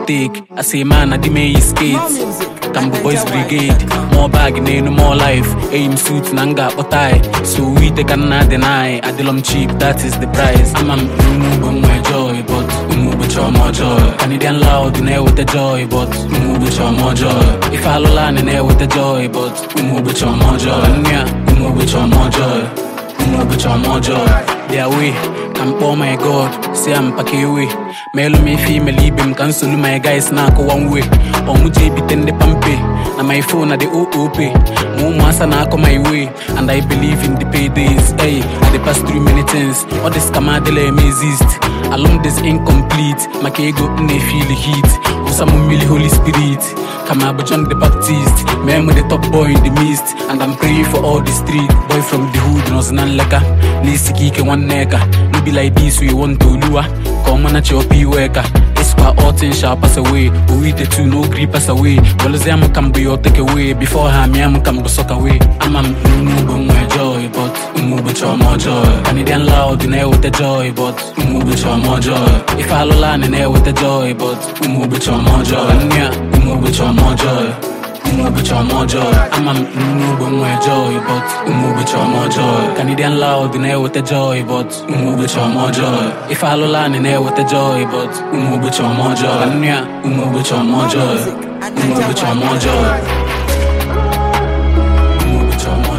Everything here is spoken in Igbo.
take. I say man, I demand his skates. Tambo Boys Brigade, more bag in more life. Aim suits nanga otai. So we they cannot deny. Adilom cheap, that is the price. I'm move my joy, but move with your more joy. Canadian loud in air with the joy, but move with your more joy. If I learn in air with the joy, but move with your more joy. Move with your more joy. Move with your more joy. Their way, oh my God, say I'm packing away. Melo me female libim cancel my guys now go one way. Or muje bitende pampe. Na my phone at the OOP. Mo masa na come my way. And I believe in the paydays. Hey, I dey pass through many things. All this kamadele may exist. Along this incomplete. Makego ne feel the heat. Usamu mili Holy Spirit. Kama John the Baptist. Man with the top boy in the mist. And I'm praying for all the street. Boy from the hood knows none leka. Lisi kike one neka. No be like this we want to lure. Come on at your worker. It's quite all things shall pass away. We the two no grip pass away. Well as I'm can be or take away. Before I'm can be suck away. I'm move my joy, but move with your more joy. Canadian loud in air with the joy, but move with your more joy. If I learn in air with the joy, but move with your more joy. Move with your more joy. Move with your more joy. I'm move my joy, but move with your more joy. Canadian loud in air with the joy, but move with your more joy. If I learn in air with the joy, but move with your more joy. Move with your more joy. Move with your more joy. Move with your more joy.